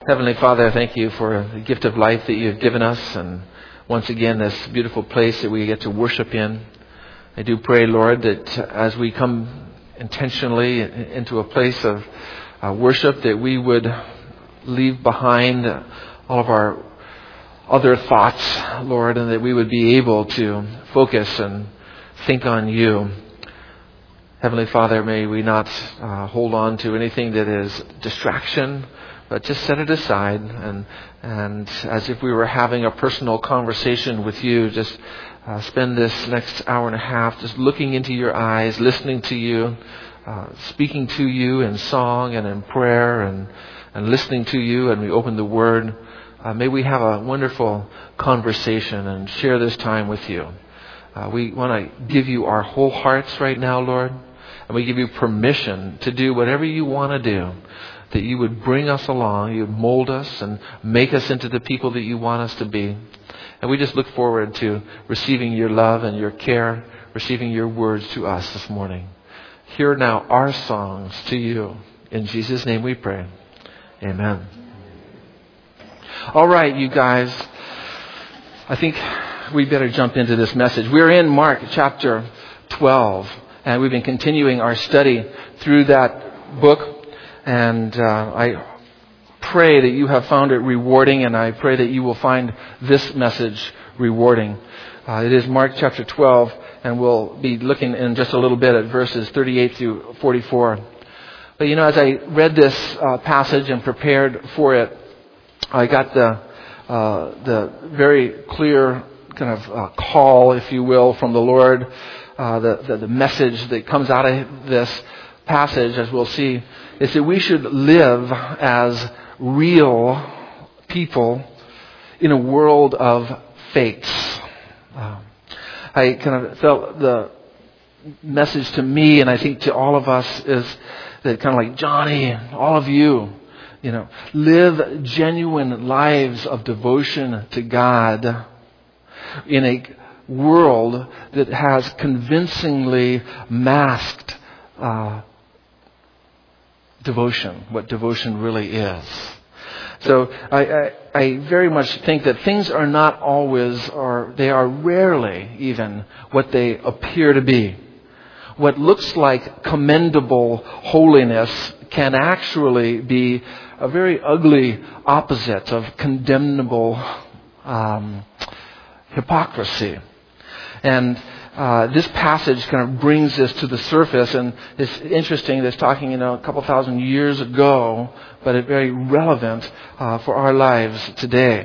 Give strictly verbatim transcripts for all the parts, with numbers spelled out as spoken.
Heavenly Father, I thank you for the gift of life that you have given us, and once again this beautiful place that we get to worship in. I do pray, Lord, that as we come intentionally into a place of uh, worship, that we would leave behind all of our other thoughts, Lord, and that we would be able to focus and think on you. Heavenly Father, may we not uh, hold on to anything that is distraction, but just set it aside, and and as if we were having a personal conversation with you, just uh, spend this next hour and a half just looking into your eyes, listening to you, uh, speaking to you in song and in prayer, and, and listening to you, and we open the Word. Uh, may we have a wonderful conversation and share this time with you. Uh, we want to give you our whole hearts right now, Lord, and we give you permission to do whatever you want to do, that you would bring us along, you would mold us and make us into the people that you want us to be. And we just look forward to receiving your love and your care, receiving your words to us this morning. Hear now our songs to you. In Jesus' name we pray. Amen. All right, you guys, I think we better jump into this message. We're in Mark chapter twelve, and we've been continuing our study through that book. And uh, I pray that you have found it rewarding, and I pray that you will find this message rewarding. Uh, it is Mark chapter twelve, and we'll be looking in just a little bit at verses thirty-eight through forty-four. But you know, as I read this uh, passage and prepared for it, I got the uh, the very clear kind of uh, call, if you will, from the Lord, uh, the, the the message that comes out of this passage, as we'll see, is that we should live as real people in a world of fakes. Uh, I kind of felt the message to me, and I think to all of us, is that kind of like Johnny and all of you, you know, live genuine lives of devotion to God in a world that has convincingly masked uh, devotion, what devotion really is. So I, I, I very much think that things are not always, or they are rarely even, what they appear to be. What looks like commendable holiness can actually be a very ugly opposite of condemnable um, hypocrisy. And Uh, this passage kind of brings this to the surface, and it's interesting that it's talking, you know, a couple thousand years ago, but it's very relevant uh, for our lives today.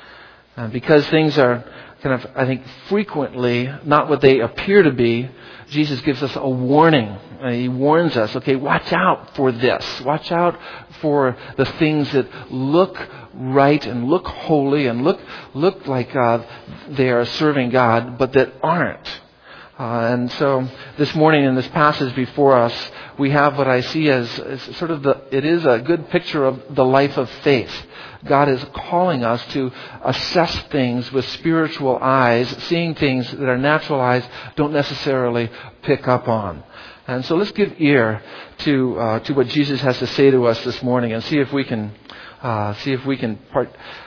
Uh, because things are kind of, I think, frequently not what they appear to be, Jesus gives us a warning. Uh, he warns us, okay, watch out for this. Watch out for the things that look right and look holy and look look like uh, they are serving God, but that aren't. Uh, and so this morning in this passage before us, we have what I see as, as sort of the, it is a good picture of the life of faith. God is calling us to assess things with spiritual eyes, seeing things that our natural eyes don't necessarily pick up on. And so let's give ear to uh, to what Jesus has to say to us this morning, and see if we can uh, see if we can part.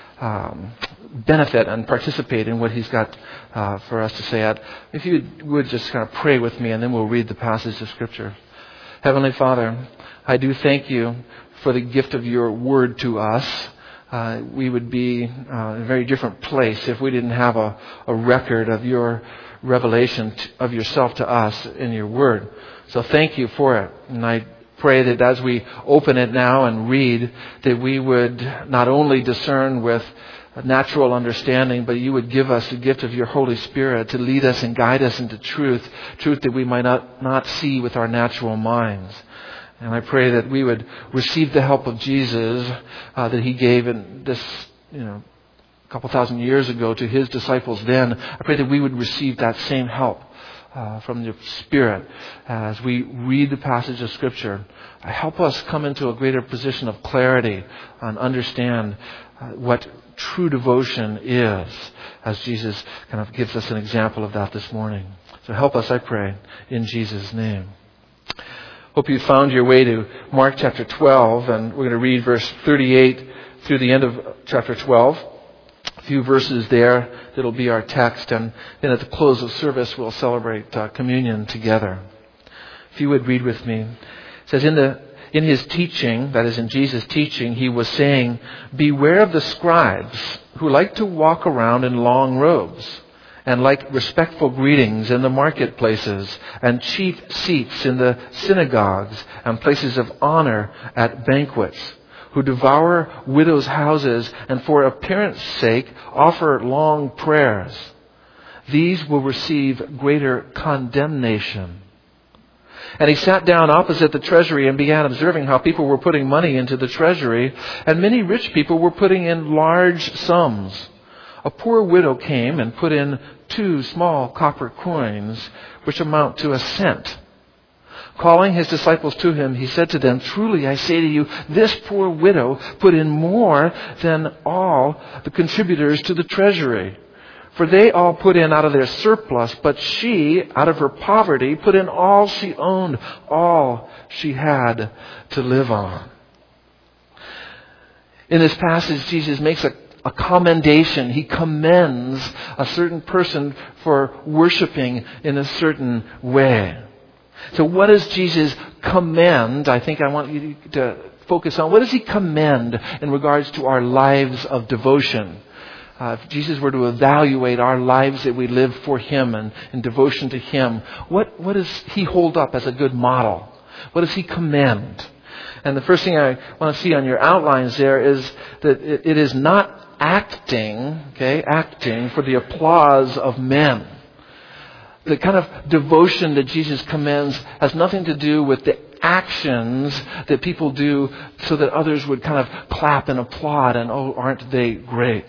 Um, benefit and participate in what He's got uh, for us to say. At. If you would just kind of pray with me, and then we'll read the passage of Scripture. Heavenly Father, I do thank you for the gift of your word to us. Uh, we would be uh, in a very different place if we didn't have a, a record of your revelation t- of yourself to us in your word. So thank you for it. And I pray that as we open it now and read, that we would not only discern with natural understanding, but you would give us the gift of your Holy Spirit to lead us and guide us into truth, truth that we might not, not see with our natural minds. And I pray that we would receive the help of Jesus uh, that He gave in this, you know, a couple thousand years ago to His disciples then. I pray that we would receive that same help uh, from your Spirit as we read the passage of Scripture. Uh, help us come into a greater position of clarity and understand uh, what true devotion is, as Jesus kind of gives us an example of that this morning. So help us, I pray, in Jesus' name. Hope you found your way to Mark chapter twelve, and we're going to read verse thirty-eight through the end of chapter twelve. A few verses there that'll be our text, and then at the close of service we'll celebrate uh, communion together. If you would read with me. It says, in the in his teaching, that is in Jesus' teaching, he was saying, "Beware of the scribes who like to walk around in long robes and like respectful greetings in the marketplaces and chief seats in the synagogues and places of honor at banquets, who devour widows' houses and for appearance sake offer long prayers. These will receive greater condemnation." And he sat down opposite the treasury and began observing how people were putting money into the treasury, and many rich people were putting in large sums. A poor widow came and put in two small copper coins, which amount to a cent. Calling his disciples to him, he said to them, "Truly I say to you, this poor widow put in more than all the contributors to the treasury. For they all put in out of their surplus, but she, out of her poverty, put in all she owned, all she had to live on." In this passage, Jesus makes a, a commendation. He commends a certain person for worshiping in a certain way. So what does Jesus commend? I think I want you to focus on. What does he commend in regards to our lives of devotion? Uh, if Jesus were to evaluate our lives that we live for Him and in devotion to Him, what, what does He hold up as a good model? What does He commend? And the first thing I want to see on your outlines there is that it, it is not acting, okay, acting for the applause of men. The kind of devotion that Jesus commends has nothing to do with the actions that people do so that others would kind of clap and applaud and, oh, aren't they great?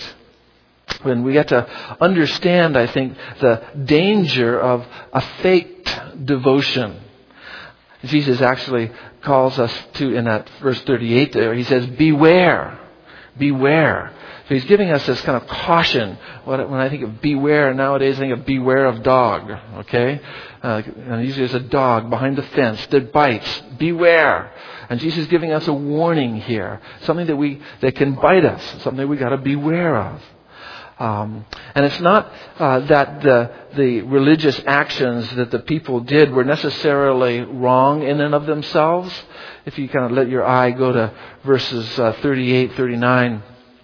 When we get to understand, I think, the danger of a faked devotion. Jesus actually calls us to, in that verse thirty-eight there, he says, beware, beware. So he's giving us this kind of caution. When I think of beware nowadays, I think of beware of dog, okay? Uh, and usually there's a dog behind the fence that bites. Beware. And Jesus is giving us a warning here. Something that we that can bite us. Something we got to beware of. Um, and it's not uh, that the the religious actions that the people did were necessarily wrong in and of themselves. If you kind of let your eye go to verses uh, thirty-eight, thirty-nine,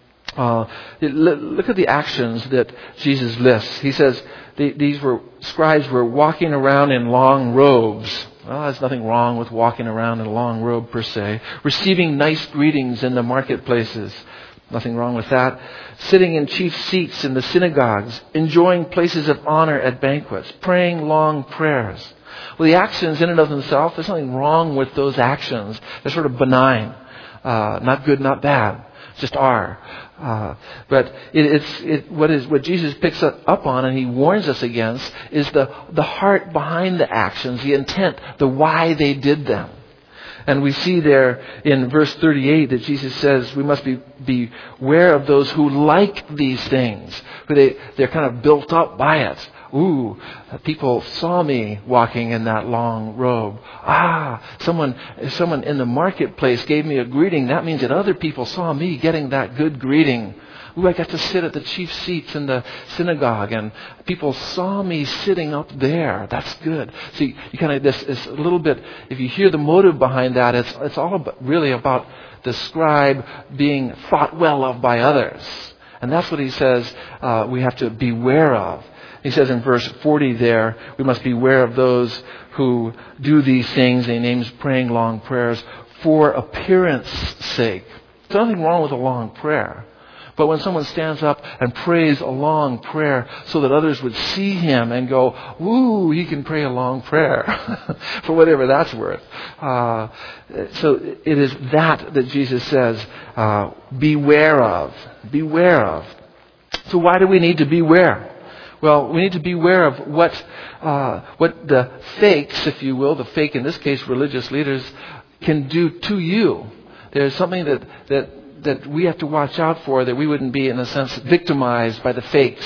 uh, it, look at the actions that Jesus lists. He says the, these were scribes were walking around in long robes. Well, there's nothing wrong with walking around in a long robe per se. Receiving nice greetings in the marketplaces. Nothing wrong with that. Sitting in chief seats in the synagogues, enjoying places of honor at banquets, praying long prayers. Well, the actions in and of themselves, there's nothing wrong with those actions. They're sort of benign. Uh, not good, not bad. Just are. Uh, but it, it's it, what is what Jesus picks up on and he warns us against is the the heart behind the actions, the intent, the why they did them. And we see there in verse thirty-eight that Jesus says we must be beware of those who like these things. Who they, they're kind of built up by it. Ooh, people saw me walking in that long robe. Ah, someone someone in the marketplace gave me a greeting. That means that other people saw me getting that good greeting. Ooh, I got to sit at the chief seats in the synagogue, and people saw me sitting up there. That's good. See, you kind of this is a little bit. If you hear the motive behind that, it's it's all about, really about the scribe being thought well of by others, and that's what he says uh, we have to beware of. He says in verse forty there, we must beware of those who do these things. And he names praying long prayers for appearance sake. There's nothing wrong with a long prayer. But when someone stands up and prays a long prayer so that others would see him and go, "Woo, he can pray a long prayer," for whatever that's worth. Uh, so it is that that Jesus says, uh, beware of. Beware of. So why do we need to beware? Well, we need to beware of what uh, what the fakes, if you will, the fake, in this case, religious leaders, can do to you. There's something that that that we have to watch out for, that we wouldn't be, in a sense, victimized by the fakes.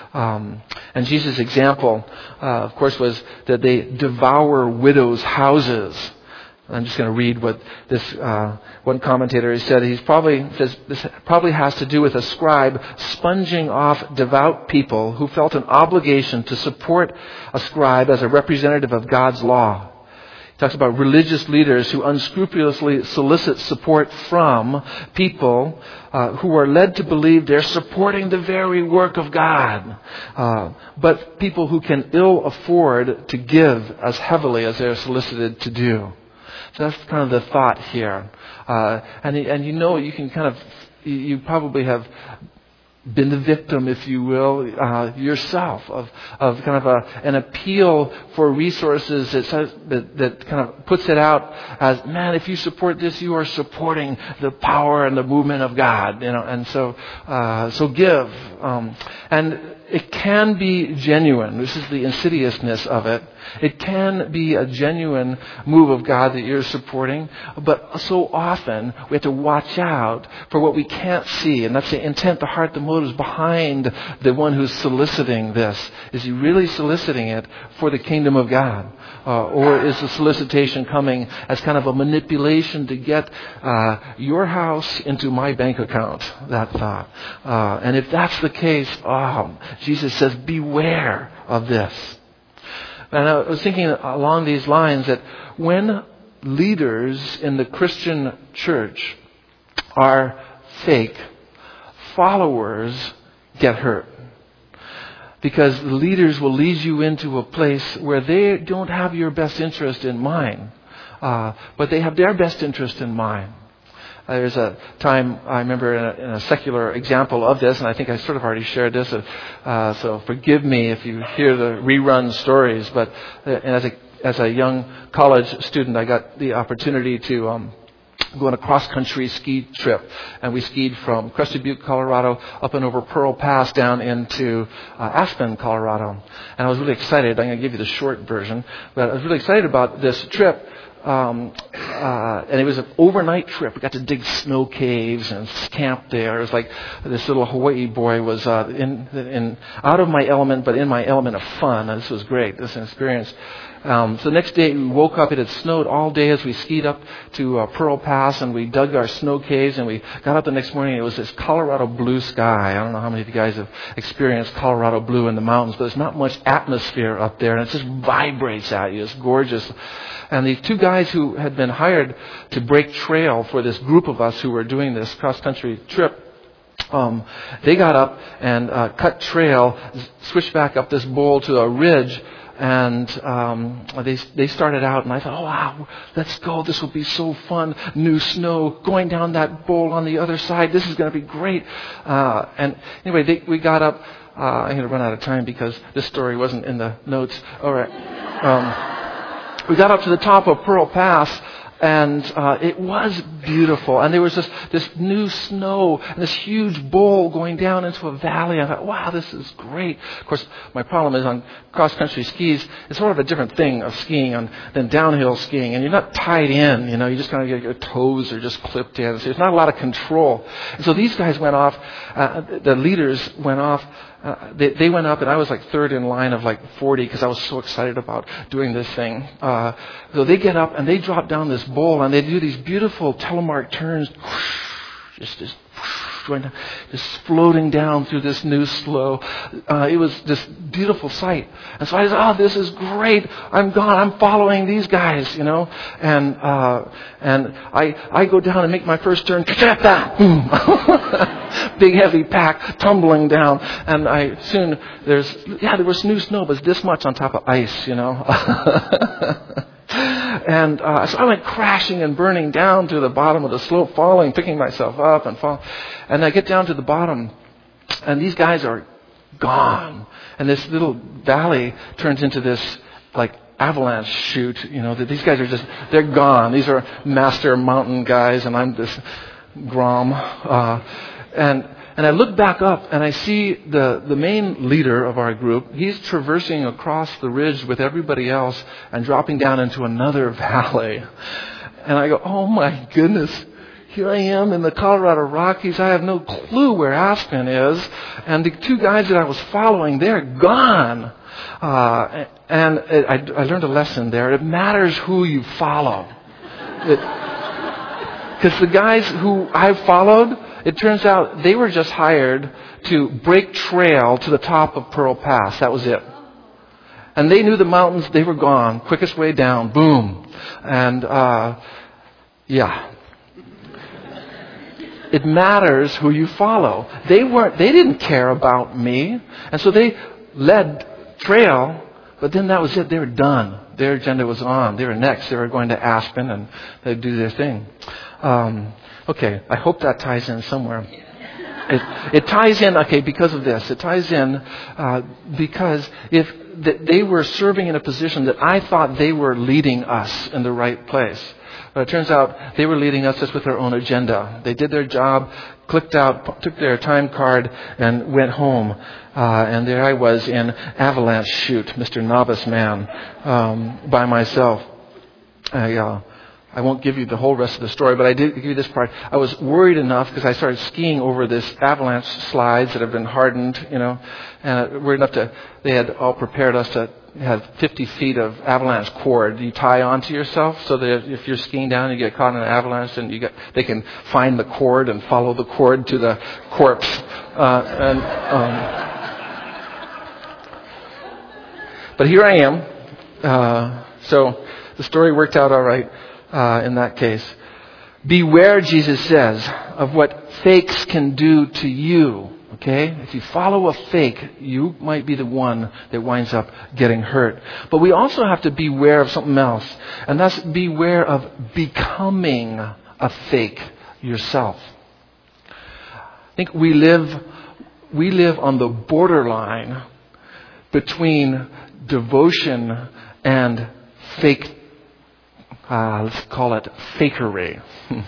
Um, and Jesus' example, uh, of course, was that they devour widows' houses. I'm just going to read what this uh, one commentator has said. He's probably says this probably has to do with a scribe sponging off devout people who felt an obligation to support a scribe as a representative of God's law. He talks about religious leaders who unscrupulously solicit support from people uh, who are led to believe they're supporting the very work of God, uh, but people who can ill afford to give as heavily as they're solicited to do. So that's kind of the thought here. Uh, and, and you know, you can kind of, you probably have been the victim, if you will, uh, yourself of, of kind of a, an appeal for resources that, says, that, that kind of puts it out as, man, if you support this, you are supporting the power and the movement of God, you know, and so, uh, so give. Um, and it can be genuine. This is the insidiousness of it. It can be a genuine move of God that you're supporting, but so often we have to watch out for what we can't see, and that's the intent, the heart, the motives behind the one who's soliciting this. Is he really soliciting it for the kingdom of God? Uh, or is the solicitation coming as kind of a manipulation to get uh, your house into my bank account? That thought. Uh, and if that's the case, oh, Jesus says, beware of this. And I was thinking along these lines that when leaders in the Christian church are fake, followers get hurt. Because the leaders will lead you into a place where they don't have your best interest in mind, uh, but they have their best interest in mind. Uh, there's a time, I remember in a, in a secular example of this, and I think I sort of already shared this, uh, so forgive me if you hear the rerun stories, but uh, as a as a young college student, I got the opportunity to um, go on a cross-country ski trip, and we skied from Crested Butte, Colorado, up and over Pearl Pass down into uh, Aspen, Colorado. And I was really excited. I'm going to give you the short version, but I was really excited about this trip. Um, uh, and it was an overnight trip. We got to dig snow caves and camp there. It was like this little Hawaii boy was uh, in, in out of my element, but in my element of fun. And this was great. This experience. Um, so the next day we woke up. It had snowed all day as we skied up to uh, Pearl Pass, and we dug our snow caves. And we got up the next morning. It was this Colorado blue sky. I don't know how many of you guys have experienced Colorado blue in the mountains, but there's not much atmosphere up there, and it just vibrates at you. It's gorgeous. And these two guys who had been hired to break trail for this group of us who were doing this cross-country trip, um, they got up and uh, cut trail, switched back up this bowl to a ridge, and um, they they started out, and I thought, oh, wow, let's go. This will be so fun. New snow, going down that bowl on the other side. This is going to be great. Uh, and anyway, they, we got up. Uh, I'm going to run out of time because this story wasn't in the notes. All right. Um, We got up to the top of Pearl Pass, and uh, it was beautiful. And there was this, this new snow and this huge bowl going down into a valley. I thought, wow, this is great. Of course, my problem is on cross-country skis, it's sort of a different thing of skiing on, than downhill skiing. And you're not tied in, you know, you just kind of get your toes are just clipped in. So there's not a lot of control. And so these guys went off, uh, the leaders went off. Uh, they, they went up, and I was like third in line of like forty because I was so excited about doing this thing. Uh, so they get up and they drop down this bowl, and they do these beautiful telemark turns, just just just floating down through this new slow. Uh, it was this beautiful sight. And so I said, oh, this is great. I'm gone. I'm following these guys, you know. And uh, and I I go down and make my first turn. Big heavy pack tumbling down. And I soon, there's, yeah, there was new snow, but this much on top of ice, you know. And uh, so I went crashing and burning down to the bottom of the slope, falling, picking myself up and falling. And I get down to the bottom, and these guys are gone. And this little valley turns into this, like, avalanche chute. You know, these guys are just, they're gone. These are master mountain guys, and I'm this Grom. Uh, and And I look back up and I see the, the main leader of our group. He's traversing across the ridge with everybody else and dropping down into another valley. And I go, oh my goodness, here I am in the Colorado Rockies. I have no clue where Aspen is. And the two guys that I was following, they're gone. Uh, and it, I, I learned a lesson there. It matters who you follow. Because the guys who I followed, it turns out they were just hired to break trail to the top of Pearl Pass. That was it. And they knew the mountains, they were gone. Quickest way down, boom. And, uh, yeah. It matters who you follow. They weren't, they didn't care about me. And so they led trail, but then that was it. They were done. Their agenda was on. They were next. They were going to Aspen and they'd do their thing. Um, okay, I hope that ties in somewhere. It, it ties in, okay, because of this. It ties in uh, because if th- they were serving in a position that I thought they were leading us in the right place. But it turns out they were leading us just with their own agenda. They did their job, clicked out, took their time card, and went home. Uh, and there I was in avalanche chute, Mister Novice Man, um, by myself. I, uh, I won't give you the whole rest of the story, but I did give you this part. I was worried enough because I started skiing over this avalanche slides that have been hardened, you know, and worried enough to, they had all prepared us to have fifty feet of avalanche cord you tie onto yourself so that if you're skiing down and you get caught in an avalanche, and you get, they can find the cord and follow the cord to the corpse. Uh, and um, But here I am. Uh, so the story worked out all right. Uh, in that case, beware, Jesus says, of what fakes can do to you. Okay? If you follow a fake, you might be the one that winds up getting hurt. But we also have to beware of something else. And that's beware of becoming a fake yourself. I think we live, we live on the borderline between devotion and fake Uh, let's call it fakery.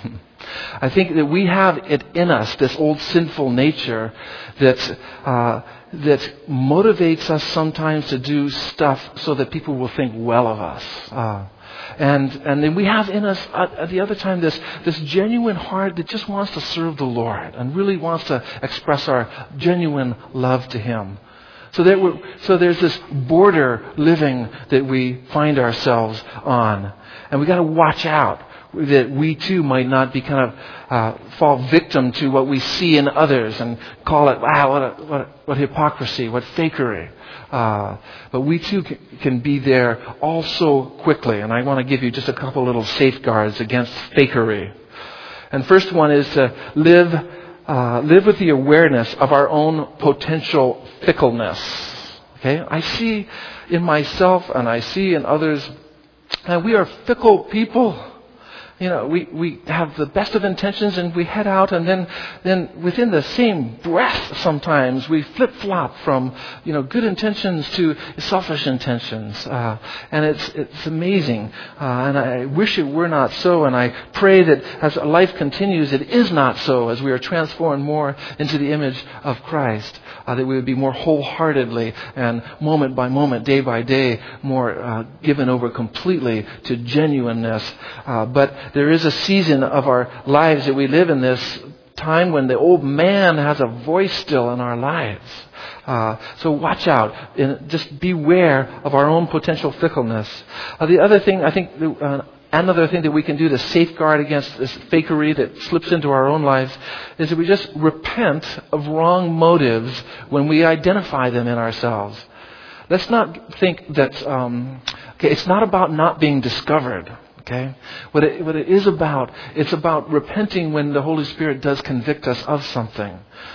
I think that we have it in us, this old sinful nature that uh, that motivates us sometimes to do stuff so that people will think well of us. Uh, and and then we have in us at, at the other time this this genuine heart that just wants to serve the Lord and really wants to express our genuine love to Him. So there we're, so there's this border living that we find ourselves on. And we got to watch out that we too might not be kind of uh, fall victim to what we see in others and call it, wow, what a, what, a, what hypocrisy, what fakery. Uh, but we too can, can be there all so quickly. And I want to give you just a couple little safeguards against fakery. And first one is to live Uh, live with the awareness of our own potential fickleness. Okay? I see in myself and I see in others that we are fickle people. You know, we, we have the best of intentions and we head out, and then then within the same breath sometimes we flip-flop from, you know, good intentions to selfish intentions. Uh, and it's it's amazing. Uh, and I wish it were not so, and I pray that as life continues it is not so, as we are transformed more into the image of Christ, uh, that we would be more wholeheartedly and moment by moment, day by day, more uh, given over completely to genuineness. Uh, but there is a season of our lives that we live in this time when the old man has a voice still in our lives. Uh, so watch out. And just beware of our own potential fickleness. Uh, the other thing, I think, uh, another thing that we can do to safeguard against this fakery that slips into our own lives is that we just repent of wrong motives when we identify them in ourselves. Let's not think that, um, okay, it's not about not being discovered. Okay? What it, what it is about, it's about repenting when the Holy Spirit does convict us of something.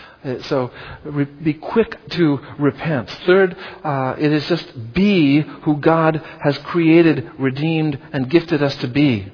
So re, be quick to repent. Third, uh, it is just be who God has created, redeemed, and gifted us to be.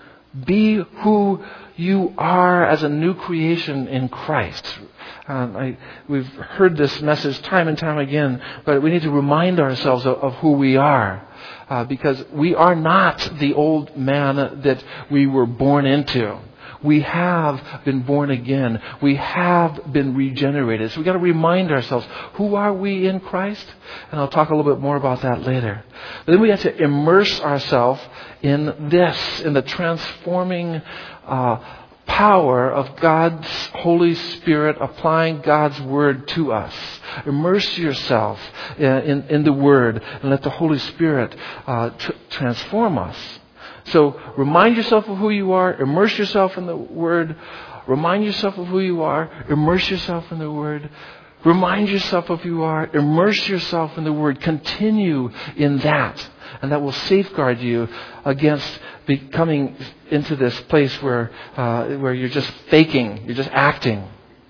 Be who you are as a new creation in Christ. Um, I, we've heard this message time and time again, but we need to remind ourselves of, of who we are. Uh, because we are not the old man that we were born into. We have been born again. We have been regenerated. So we've got to remind ourselves, who are we in Christ? And I'll talk a little bit more about that later. But then we have to immerse ourselves in this, in the transforming uh, power of God's Holy Spirit applying God's Word to us. Immerse yourself in, in, in the Word and let the Holy Spirit uh, tr- transform us. So remind yourself of who you are. Immerse yourself in the Word. Remind yourself of who you are. Immerse yourself in the Word. Remind yourself of who you are. Immerse yourself in the Word. Continue in that. And that will safeguard you against becoming into this place where uh, where you're just faking. You're just acting.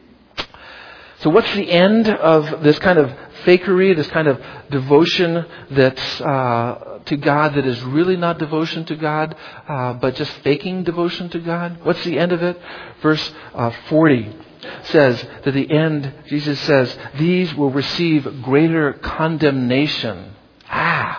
So what's the end of this kind of fakery, this kind of devotion that's uh, to God that is really not devotion to God, uh, but just faking devotion to God? What's the end of it? Verse uh, forty says that the end, Jesus says, these will receive greater condemnation. Ah!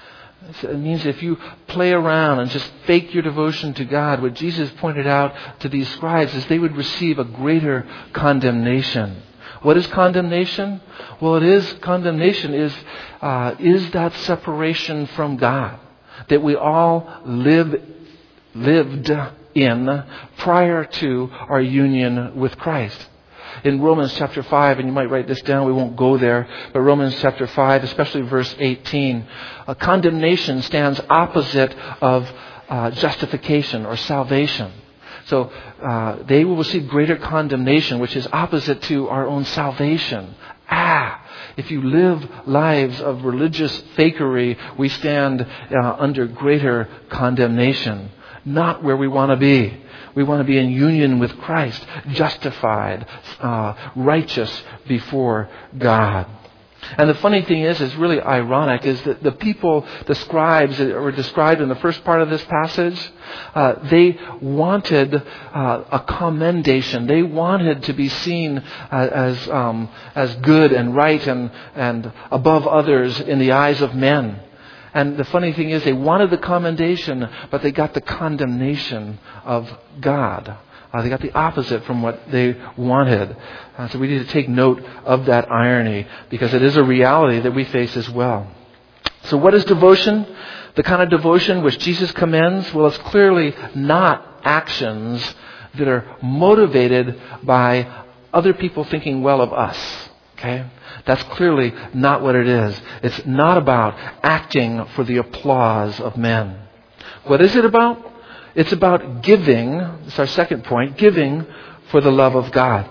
It means if you play around and just fake your devotion to God, what Jesus pointed out to these scribes is they would receive a greater condemnation. What is condemnation? Well, it is condemnation is uh, is that separation from God that we all live lived in prior to our union with Christ. In Romans chapter five, and you might write this down, we won't go there, but Romans chapter five, especially verse eighteen, uh, condemnation stands opposite of uh, justification or salvation. So uh, they will receive greater condemnation, which is opposite to our own salvation. Ah, if you live lives of religious fakery, we stand uh, under greater condemnation. Not where we want to be. We want to be in union with Christ, justified, uh, righteous before God. And the funny thing is, is really ironic, is that the people, the scribes that were described in the first part of this passage, uh, they wanted uh, a commendation. They wanted to be seen uh, as um, as good and right and, and above others in the eyes of men. And the funny thing is, they wanted the commendation, but they got the condemnation of God. Uh, they got the opposite from what they wanted. Uh, so we need to take note of that irony, because it is a reality that we face as well. So what is devotion? The kind of devotion which Jesus commends? Well, it's clearly not actions that are motivated by other people thinking well of us. Okay? That's clearly not what it is. It's not about acting for the applause of men. What is it about? It's about giving. It's our second point. Giving for the love of God.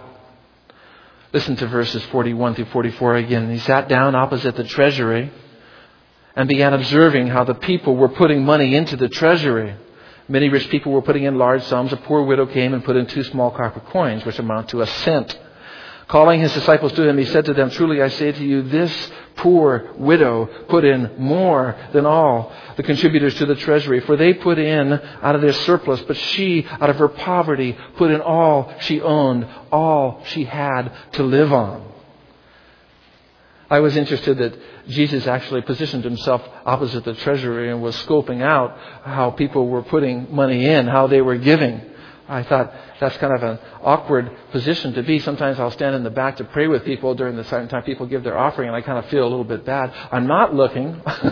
Listen to verses forty-one through forty-four again. He sat down opposite the treasury and began observing how the people were putting money into the treasury. Many rich people were putting in large sums. A poor widow came and put in two small copper coins, which amount to a cent. Calling his disciples to him, he said to them, "Truly I say to you, this poor widow put in more than all the contributors to the treasury. For they put in out of their surplus, but she, out of her poverty, put in all she owned, all she had to live on." I was interested that Jesus actually positioned himself opposite the treasury and was scoping out how people were putting money in, how they were giving. I thought that's kind of an awkward position to be. Sometimes I'll stand in the back to pray with people during the time people give their offering, and I kind of feel a little bit bad. I'm not looking. uh,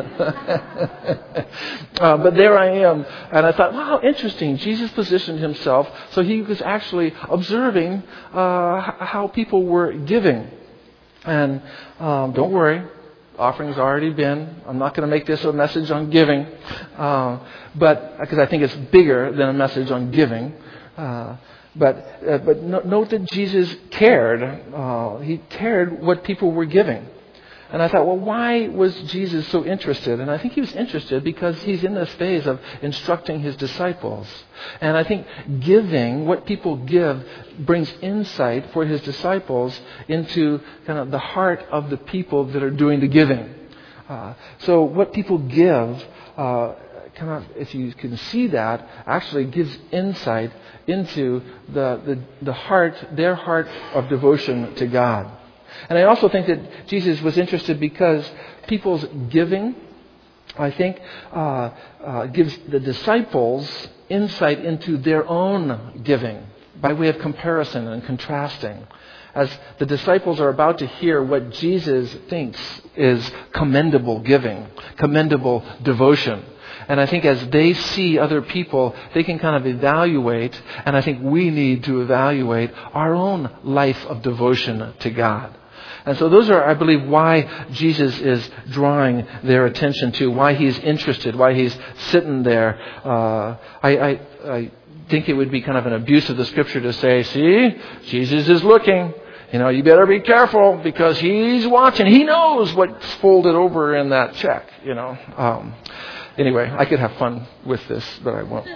but there I am. And I thought, wow, interesting. Jesus positioned himself so he was actually observing uh, how people were giving. And um, don't worry. Offering's already been. I'm not going to make this a message on giving, uh, but because I think it's bigger than a message on giving. Uh, but uh, but no, note that Jesus cared. Uh, he cared what people were giving. And I thought, well, why was Jesus so interested? And I think he was interested because he's in this phase of instructing his disciples. And I think giving, what people give, brings insight for his disciples into kind of the heart of the people that are doing the giving. Uh, so what people give, uh, kind of, if you can see that, actually gives insight into the, the, the heart, their heart of devotion to God. And I also think that Jesus was interested because people's giving, I think, uh, uh, gives the disciples insight into their own giving by way of comparison and contrasting. As the disciples are about to hear what Jesus thinks is commendable giving, commendable devotion. And I think as they see other people, they can kind of evaluate, and I think we need to evaluate our own life of devotion to God. And so those are, I believe, why Jesus is drawing their attention to, why he's interested, why he's sitting there. Uh, I, I, I think it would be kind of an abuse of the Scripture to say, see, Jesus is looking. You know, you better be careful because he's watching. He knows what's folded over in that check, you know. Um, anyway, I could have fun with this, but I won't.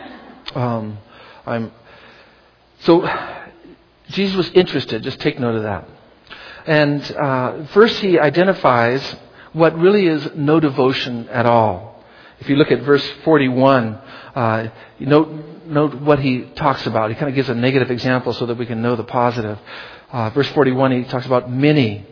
Um, I'm so Jesus was interested. Just take note of that. And uh, first he identifies what really is no devotion at all. If you look at verse forty-one, uh, you note, note what he talks about. He kind of gives a negative example so that we can know the positive. Uh, verse forty-one, he talks about many,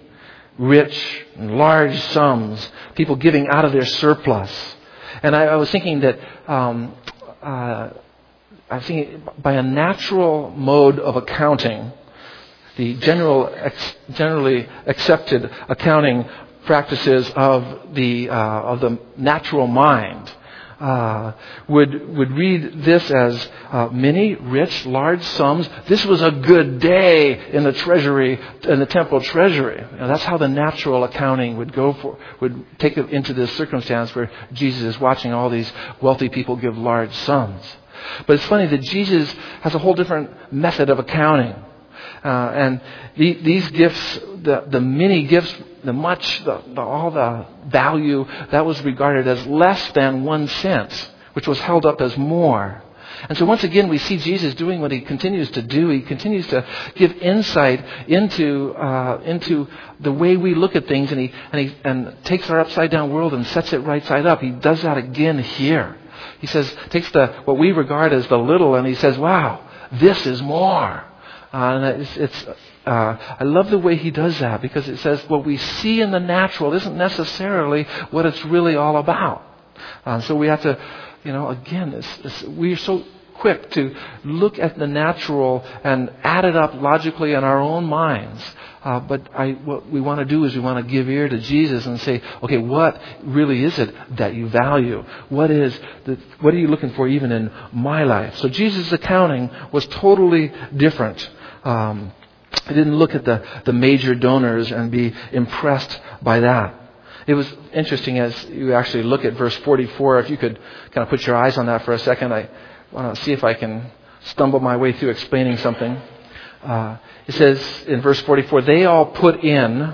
rich, and large sums, people giving out of their surplus. And I, I was thinking that um, uh, I was thinking by a natural mode of accounting, the general, ex, generally accepted accounting practices of the uh, of the natural mind uh, would would read this as uh, many, rich, large sums. This was a good day in the treasury, in the temple treasury. Now, that's how the natural accounting would go for would take it into this circumstance where Jesus is watching all these wealthy people give large sums. But it's funny that Jesus has a whole different method of accounting. Uh, and the, these gifts, the, the many gifts, the much, the, the, all the value, that was regarded as less than one cent, which was held up as more. And so once again, we see Jesus doing what he continues to do. He continues to give insight into uh, into the way we look at things, and he and he and takes our upside down world and sets it right side up. He does that again here. He says, takes the what we regard as the little, and he says, "Wow, this is more." Uh, and it's, it's uh, I love the way he does that, because it says what we see in the natural isn't necessarily what it's really all about. Uh, so we have to, you know, again, it's, it's, we're so quick to look at the natural and add it up logically in our own minds. Uh, but I, what we want to do is we want to give ear to Jesus and say, okay, what really is it that you value? What is the, what are you looking for even in my life? So Jesus' accounting was totally different. Um, I didn't look at the, the major donors and be impressed by that. It was interesting as you actually look at verse forty-four. If you could kind of put your eyes on that for a second, I want to see if I can stumble my way through explaining something. Uh, it says in verse forty-four, they all put in,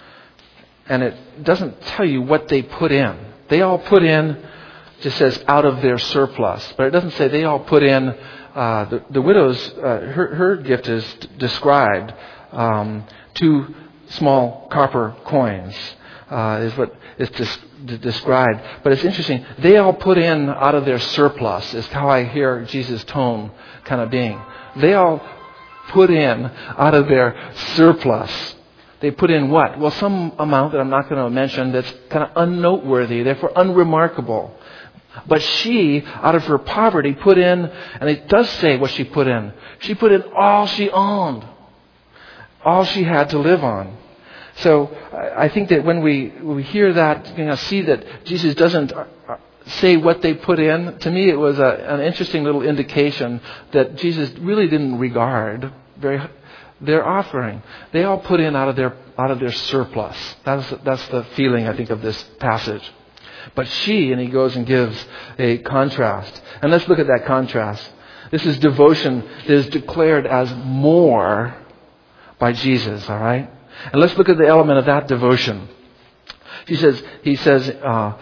and it doesn't tell you what they put in. They all put in, it just says out of their surplus. But it doesn't say they all put in. Uh, the, the widow's, uh, her, her gift is described, um, two small copper coins, uh, is what is des- described. But it's interesting. They all put in out of their surplus is how I hear Jesus' tone kind of being. They all put in out of their surplus. They put in what? Well, some amount that I'm not going to mention that's kind of unnoteworthy, therefore unremarkable. But she, out of her poverty, put in, and it does say what she put in. She put in all she owned. All she had to live on. So I think that when we, when we hear that, you know, see that Jesus doesn't say what they put in, to me it was a, an interesting little indication that Jesus really didn't regard very their offering. They all put in out of their out of their surplus. That's that's the feeling, I think, of this passage. But she, and he goes and gives a contrast. And let's look at that contrast. This is devotion that is declared as more by Jesus, all right? And let's look at the element of that devotion. He says, he says, uh,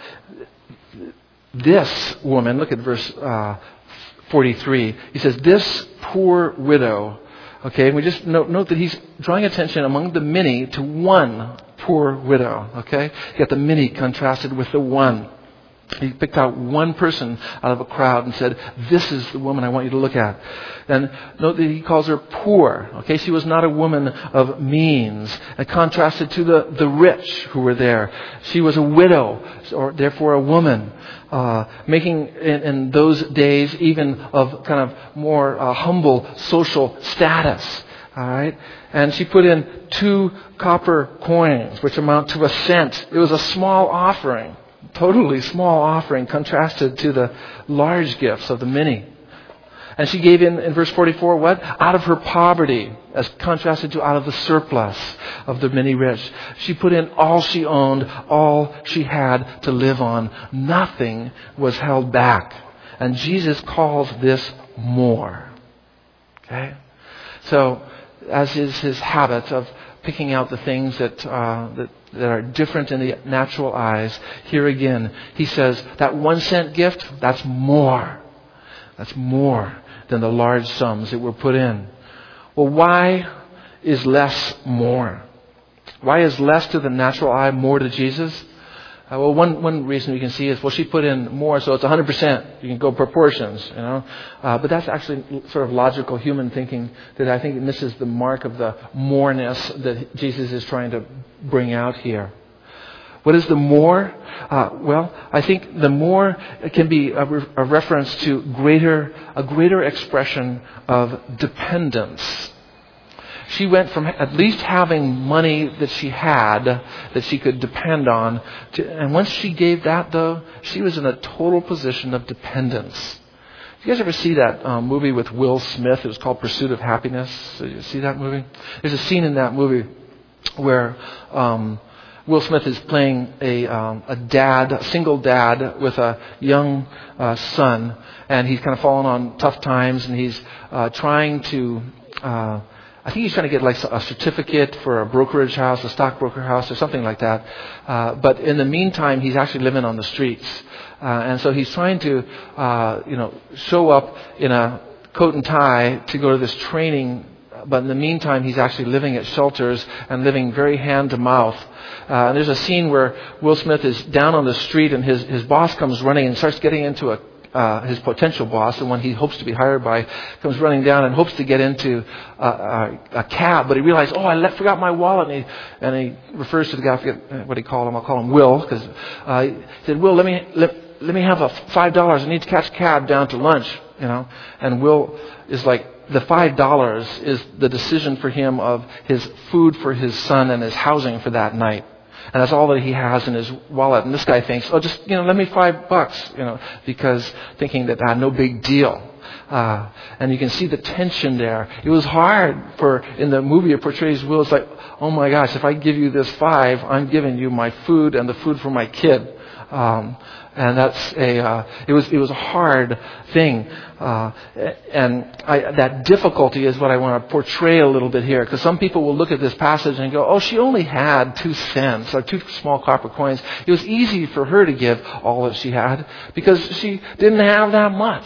this woman, look at verse uh, forty-three. He says, this poor widow. Okay, and we just note, note that he's drawing attention among the many to one poor widow. Okay, you got the many contrasted with the one. He picked out one person out of a crowd and said, this is the woman I want you to look at. And note that he calls her poor. Okay, she was not a woman of means. And contrasted to the, the rich who were there. She was a widow, or therefore a woman. Uh, making in, in those days even of kind of more uh, humble social status. All right, and she put in two copper coins, which amount to a cent. It was a small offering, totally small offering, contrasted to the large gifts of the many. And she gave in, in verse forty-four, what? Out of her poverty, as contrasted to out of the surplus of the many rich. She put in all she owned, all she had to live on. Nothing was held back. And Jesus calls this more. Okay? So, as is his habit of picking out the things that, uh, that that are different in the natural eyes, here again, he says, that one cent gift, that's more. That's more than the large sums that were put in. Well, why is less more? Why is less to the natural eye more to Jesus? Uh, well, one, one reason we can see is, well, she put in more, so it's one hundred percent. You can go proportions, you know. Uh, but that's actually sort of logical human thinking that I think misses the mark of the moreness that Jesus is trying to bring out here. What is the more? Uh, well, I think the more can be a, re- a reference to greater, a greater expression of dependence. She went from at least having money that she had, that she could depend on, to, and once she gave that, though, she was in a total position of dependence. Did you guys ever see that um, movie with Will Smith? It was called Pursuit of Happiness. Did you see that movie? There's a scene in that movie where um, Will Smith is playing a um, a dad, a single dad with a young uh, son, and he's kind of fallen on tough times, and he's uh, trying to. Uh, I think he's trying to get like a certificate for a brokerage house, a stockbroker house, or something like that. Uh, but in the meantime, he's actually living on the streets, uh, and so he's trying to, uh, you know, show up in a coat and tie to go to this training. But in the meantime, he's actually living at shelters and living very hand to mouth. Uh, and there's a scene where Will Smith is down on the street, and his his boss comes running and starts getting into a. Uh, his potential boss, the one he hopes to be hired by, comes running down and hopes to get into a, a, a cab, but he realized, oh, I left, forgot my wallet, and he, and he refers to the guy, I forget what he called him, I'll call him Will, because uh, he said, Will, let me let, let me have a five dollars, I need to catch a cab down to lunch, you know, and Will is like, the five dollars is the decision for him of his food for his son and his housing for that night. And that's all that he has in his wallet. And this guy thinks, oh, just, you know, let me five bucks, you know, because thinking that, ah, no big deal. Uh, and you can see the tension there. It was hard for, in the movie it portrays Will, it's like, oh my gosh, if I give you this five, I'm giving you my food and the food for my kid. Um, and that's a, uh, it was, it was a hard thing. Uh, and I, that difficulty is what I want to portray a little bit here. Because some people will look at this passage and go, oh, she only had two cents or two small copper coins. It was easy for her to give all that she had because she didn't have that much.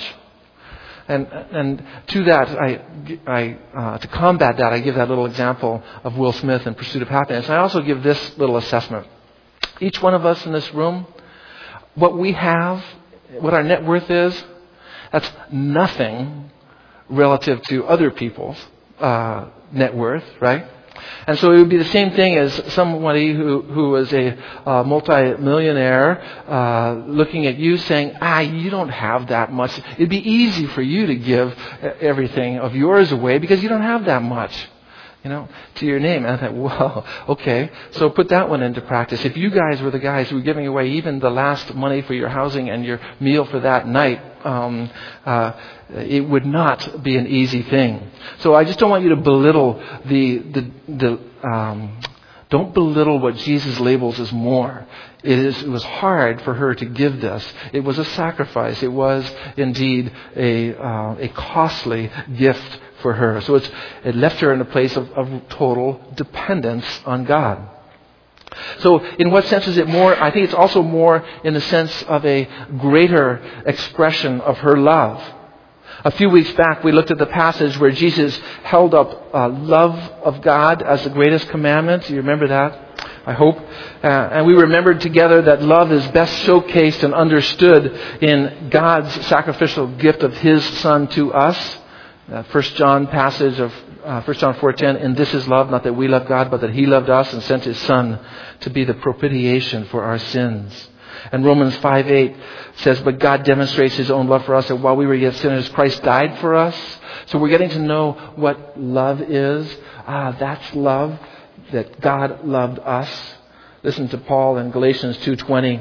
And and to that, I, I uh, to combat that, I give that little example of Will Smith in Pursuit of Happiness. And I also give this little assessment. Each one of us in this room, what we have, what our net worth is, that's nothing relative to other people's uh, net worth, right? And so it would be the same thing as somebody who, who was a uh, multi-millionaire uh, looking at you saying, ah, you don't have that much. It'd be easy for you to give everything of yours away because you don't have that much, you know, to your name. And I thought, well, okay, so put that one into practice. If you guys were the guys who were giving away even the last money for your housing and your meal for that night, um, uh, it would not be an easy thing. So I just don't want you to belittle the, the, the um, don't belittle what Jesus labels as more. It is, it was hard for her to give this. It was a sacrifice. It was indeed a, uh, a costly gift for her. So it's, it left her in a place of, of total dependence on God. So in what sense is it more? I think it's also more in the sense of a greater expression of her love. A few weeks back, we looked at the passage where Jesus held up uh, love of God as the greatest commandment. Do you remember that? I hope. Uh, and we remembered together that love is best showcased and understood in God's sacrificial gift of His Son to us. Uh, First John passage of uh, First John four ten, and this is love, not that we love God, but that He loved us and sent His Son to be the propitiation for our sins. And Romans five eight says, but God demonstrates His own love for us, that while we were yet sinners, Christ died for us. So we're getting to know what love is. Ah, that's love, that God loved us. Listen to Paul in Galatians two twenty.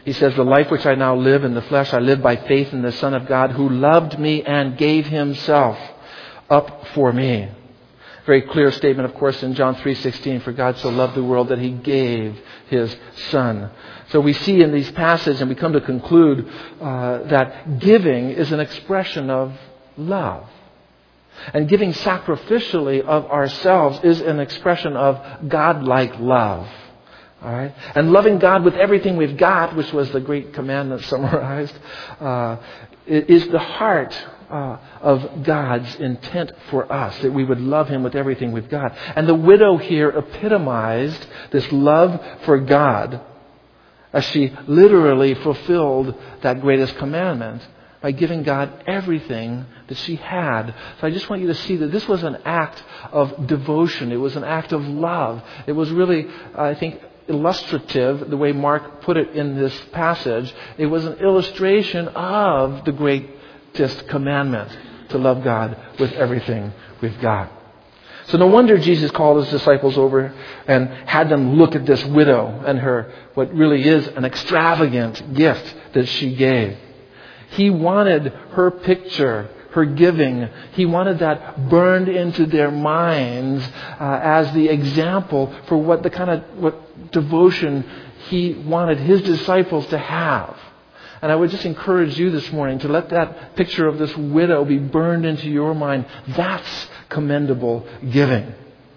He says, the life which I now live in the flesh, I live by faith in the Son of God who loved me and gave himself up for me. Very clear statement, of course, in John three sixteen, for God so loved the world that he gave his Son. So we see in these passages, and we come to conclude uh, that giving is an expression of love. And giving sacrificially of ourselves is an expression of God-like love. All right? And loving God with everything we've got, which was the great commandment summarized, uh, is the heart uh, of God's intent for us, that we would love him with everything we've got. And the widow here epitomized this love for God as she literally fulfilled that greatest commandment by giving God everything that she had. So I just want you to see that this was an act of devotion. It was an act of love. It was really, I think, illustrative, the way Mark put it in this passage. It was an illustration of the greatest commandment, to love God with everything we've got. So no wonder Jesus called his disciples over and had them look at this widow and her, what really is an extravagant gift that she gave. He wanted her picture, her giving, he wanted that burned into their minds uh, as the example for what the kind of what devotion he wanted his disciples to have. And I would just encourage you this morning to let that picture of this widow be burned into your mind. That's commendable giving.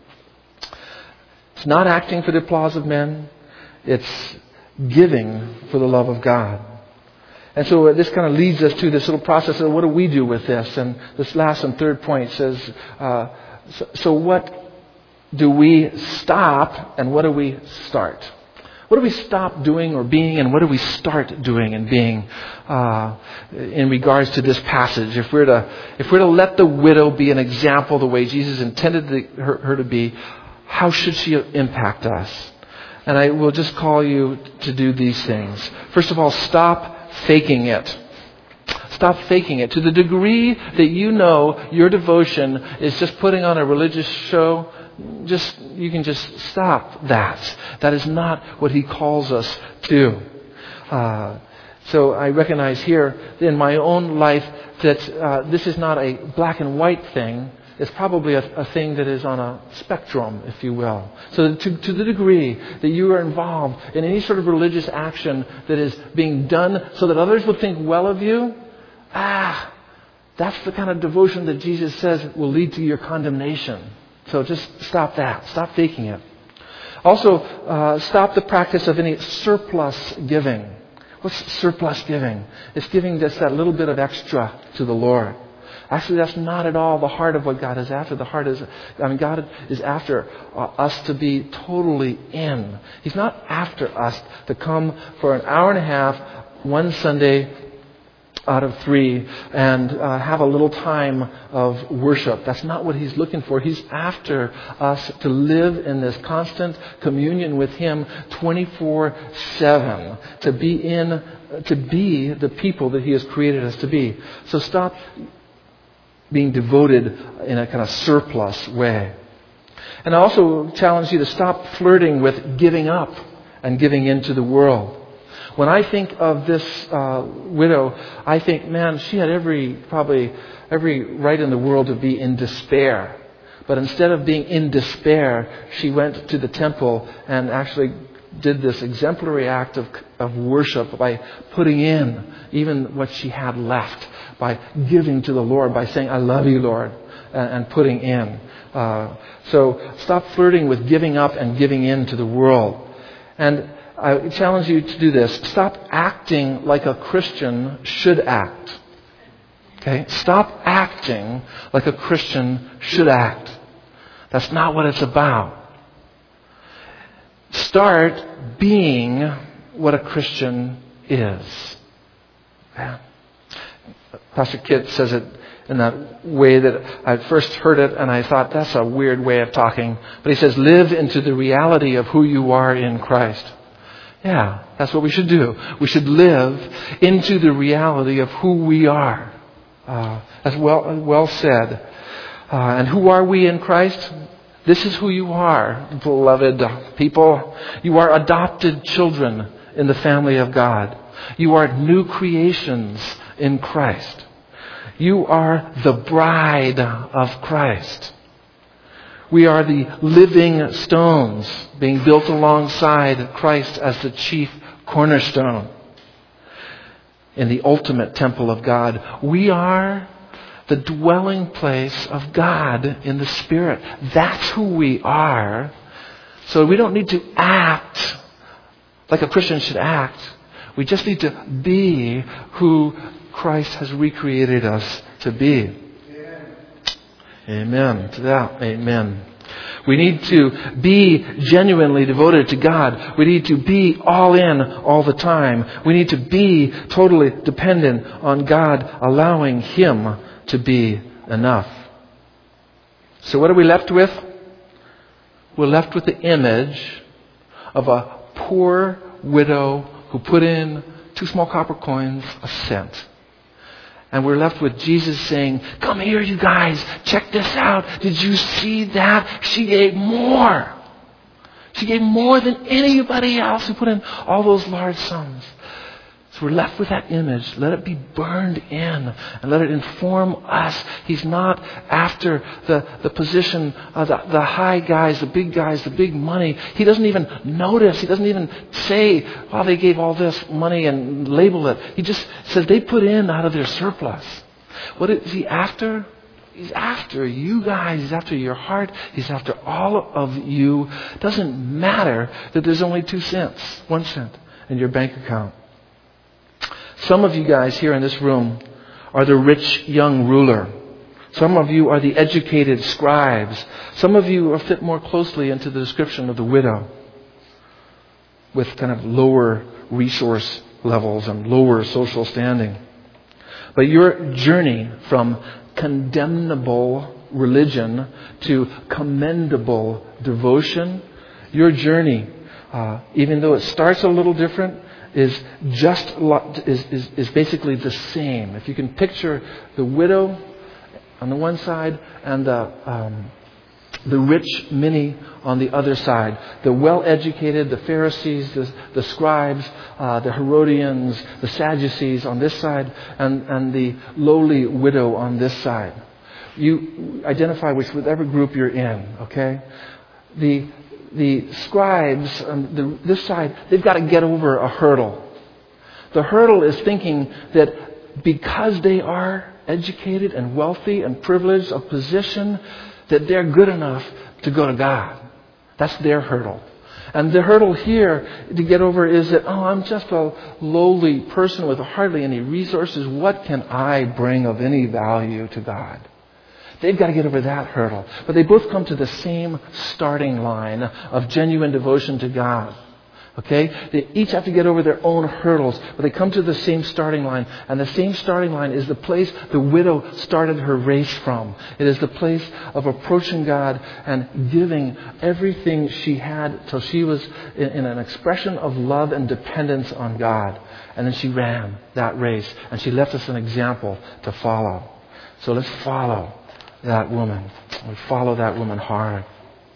It's not acting for the applause of men. It's giving for the love of God. And so this kind of leads us to this little process of what do we do with this? And this last and third point says, uh, so, so what do we stop and what do we start? What do we stop doing or being, and what do we start doing and being uh, in regards to this passage? If we're to if we're to let the widow be an example the way Jesus intended the, her, her to be, how should she impact us? And I will just call you to do these things. First of all, stop faking it. Stop faking it. To the degree that you know your devotion is just putting on a religious show, just you can just stop that. That is not what he calls us to. Uh, so I recognize here in my own life that uh, this is not a black and white thing. It's probably a, a thing that is on a spectrum, if you will. So to, to the degree that you are involved in any sort of religious action that is being done so that others will think well of you, ah, that's the kind of devotion that Jesus says will lead to your condemnation. So just stop that. Stop faking it. Also, uh, stop the practice of any surplus giving. What's surplus giving? It's giving just that little bit of extra to the Lord. Actually, that's not at all the heart of what God is after. The heart is, I mean, God is after uh, us to be totally in. He's not after us to come for an hour and a half one Sunday out of three and uh, have a little time of worship. That's not what he's looking for. He's after us to live in this constant communion with him twenty-four seven, to be in, to be the people that he has created us to be. So stop being devoted in a kind of surplus way. And I also challenge you to stop flirting with giving up and giving into the world. When I think of this uh, widow, I think, man, she had every, probably every right in the world to be in despair. But instead of being in despair, she went to the temple and actually did this exemplary act of, of worship by putting in even what she had left, by giving to the Lord, by saying, I love you, Lord, and, and putting in. Uh, so stop flirting with giving up and giving in to the world. And I challenge you to do this. Stop acting like a Christian should act. Okay? Stop acting like a Christian should act. That's not what it's about. Start being what a Christian is. Yeah. Pastor Kit says it in that way that I first heard it and I thought, that's a weird way of talking. But he says, live into the reality of who you are in Christ. Yeah, that's what we should do. We should live into the reality of who we are. Uh, that's well, well said. Uh, and who are we in Christ? This is who you are, beloved people. You are adopted children in the family of God. You are new creations in Christ. You are the bride of Christ. We are the living stones being built alongside Christ as the chief cornerstone in the ultimate temple of God. We are the dwelling place of God in the Spirit. That's who we are. So we don't need to act like a Christian should act. We just need to be who Christ has recreated us to be. Amen to that. Amen. We need to be genuinely devoted to God. We need to be all in all the time. We need to be totally dependent on God, allowing Him to be enough. So what are we left with? We're left with the image of a poor widow who put in two small copper coins, a cent. And we're left with Jesus saying, come here, you guys. Check this out. Did you see that? She gave more. She gave more than anybody else who put in all those large sums. So we're left with that image. Let it be burned in and let it inform us. He's not after the, the position, uh, the, the high guys, the big guys, the big money. He doesn't even notice. He doesn't even say, well, they gave all this money and label it. He just says they put in out of their surplus. What is he after? He's after you guys. He's after your heart. He's after all of you. It doesn't matter that there's only two cents, one cent in your bank account. Some of you guys here in this room are the rich young ruler. Some of you are the educated scribes. Some of you are fit more closely into the description of the widow with kind of lower resource levels and lower social standing. But your journey from condemnable religion to commendable devotion, your journey, uh, even though it starts a little different, is just is, is is basically the same. If you can picture the widow on the one side and the um, the rich many on the other side, the well-educated, the Pharisees, the, the scribes, uh, the Herodians, the Sadducees on this side, and and the lowly widow on this side. You identify with whatever group you're in. Okay, the The scribes on the, this side, they've got to get over a hurdle. The hurdle is thinking that because they are educated and wealthy and privileged of position, that they're good enough to go to God. That's their hurdle. And the hurdle here to get over is that, oh, I'm just a lowly person with hardly any resources. What can I bring of any value to God? They've got to get over that hurdle. But they both come to the same starting line of genuine devotion to God. Okay? They each have to get over their own hurdles, but they come to the same starting line. And the same starting line is the place the widow started her race from. It is the place of approaching God and giving everything she had till she was in, in an expression of love and dependence on God. And then she ran that race. And she left us an example to follow. So let's follow that woman. We follow that woman hard.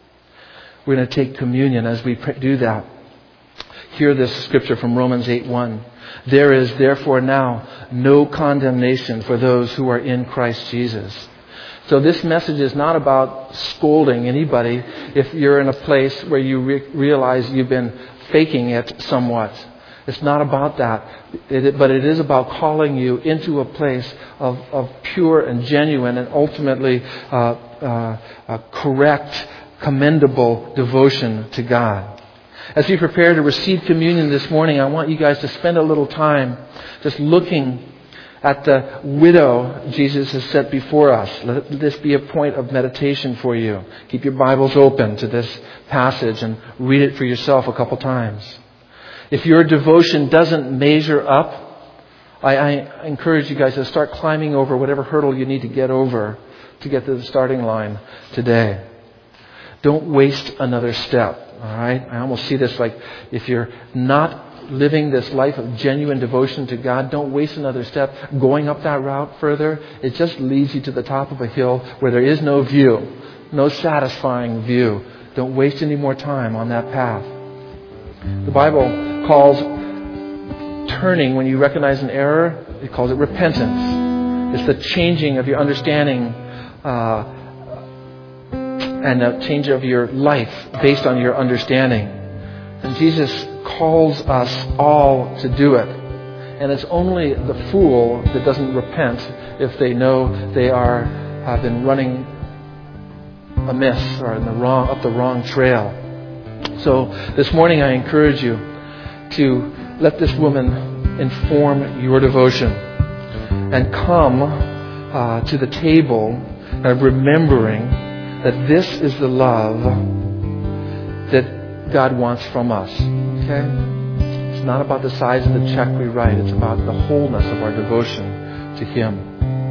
We're going to take communion. As we do that, hear this scripture from Romans eight one. There is therefore now no condemnation for those who are in Christ Jesus. So this message is not about scolding anybody if you're in a place where you re- realize you've been faking it somewhat. It's not about that, it, but it is about calling you into a place of, of pure and genuine and ultimately uh, uh, uh, correct, commendable devotion to God. As we prepare to receive communion this morning, I want you guys to spend a little time just looking at the widow Jesus has set before us. Let this be a point of meditation for you. Keep your Bibles open to this passage and read it for yourself a couple times. If your devotion doesn't measure up, I, I encourage you guys to start climbing over whatever hurdle you need to get over to get to the starting line today. Don't waste another step, all right? I almost see this like if you're not living this life of genuine devotion to God, don't waste another step going up that route further. It just leads you to the top of a hill where there is no view, no satisfying view. Don't waste any more time on that path. The Bible calls turning when you recognize an error. He calls it repentance. It's the changing of your understanding uh, and the change of your life based on your understanding. And Jesus calls us all to do it. And it's only the fool that doesn't repent if they know they are have been running amiss or in the wrong up the wrong trail. So this morning I encourage you to let this woman inform your devotion and come uh, to the table uh, remembering that this is the love that God wants from us. Okay? It's not about the size of the check we write. It's about the wholeness of our devotion to Him.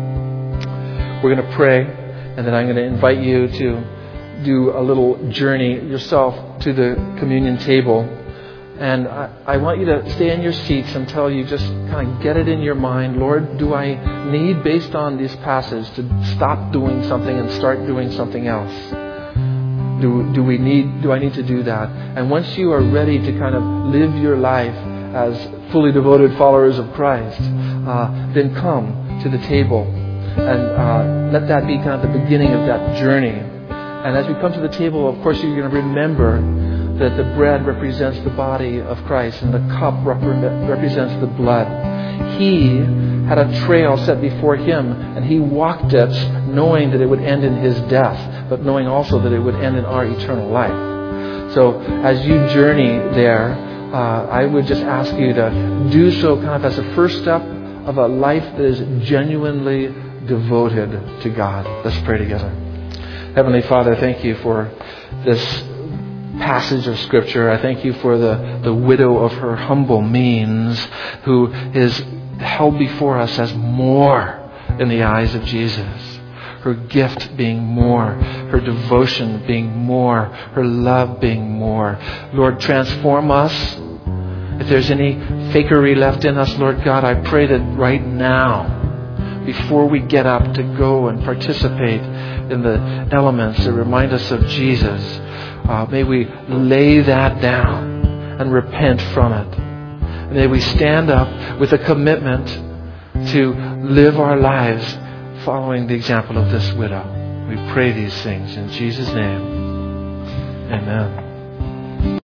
We're going to pray, and then I'm going to invite you to do a little journey yourself to the communion table. And I, I want you to stay in your seats until you just kind of get it in your mind. Lord, do I need, based on this passage, to stop doing something and start doing something else? Do, do we need, do I need to do that? And once you are ready to kind of live your life as fully devoted followers of Christ, uh, then come to the table and uh, let that be kind of the beginning of that journey. And as we come to the table, of course, you're going to remember that the bread represents the body of Christ and the cup repre- represents the blood. He had a trail set before Him, and He walked it knowing that it would end in His death, but knowing also that it would end in our eternal life. So as you journey there, uh, I would just ask you to do so kind of as a first step of a life that is genuinely devoted to God. Let's pray together. Heavenly Father, thank you for this passage of Scripture. I thank you for the, the widow of her humble means who is held before us as more in the eyes of Jesus. Her gift being more, her devotion being more, her love being more. Lord, transform us. If there's any fakery left in us, Lord God, I pray that right now, before we get up to go and participate in the elements that remind us of Jesus, uh, may we lay that down and repent from it. May we stand up with a commitment to live our lives following the example of this widow. We pray these things in Jesus' name. Amen.